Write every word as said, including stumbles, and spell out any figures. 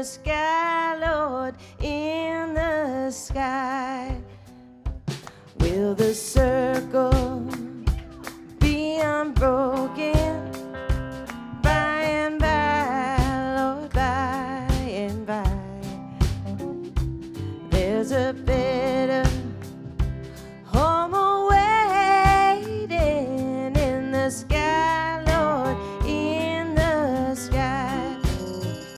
sky, Lord, in the sky. Will the circle be unbroken by and by, Lord, by and by? There's a